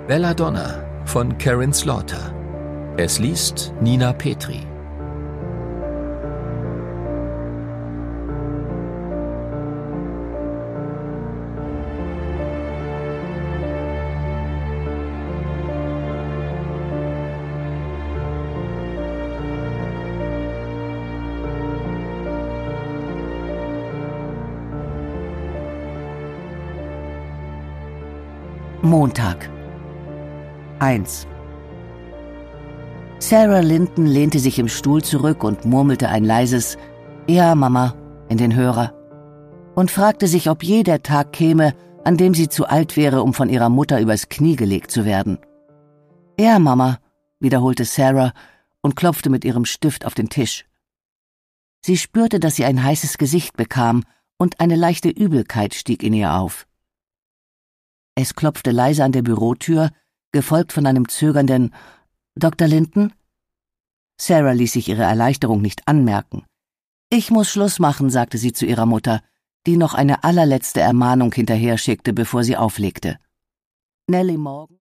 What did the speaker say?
Belladonna von Karin Slaughter. Es liest Nina Petri. Montag 1. Sarah Linton lehnte sich im Stuhl zurück und murmelte ein leises »Ja, Mama« in den Hörer und fragte sich, ob je der Tag käme, an dem sie zu alt wäre, um von ihrer Mutter übers Knie gelegt zu werden. »Ja, Mama«, wiederholte Sarah und klopfte mit ihrem Stift auf den Tisch. Sie spürte, dass sie ein heißes Gesicht bekam und eine leichte Übelkeit stieg in ihr auf. Es klopfte leise an der Bürotür, gefolgt von einem zögernden »Dr. Linton?« Sarah ließ sich ihre Erleichterung nicht anmerken. »Ich muss Schluss machen«, sagte sie zu ihrer Mutter, die noch eine allerletzte Ermahnung hinterher schickte, bevor sie auflegte. »Nellie Morgan?«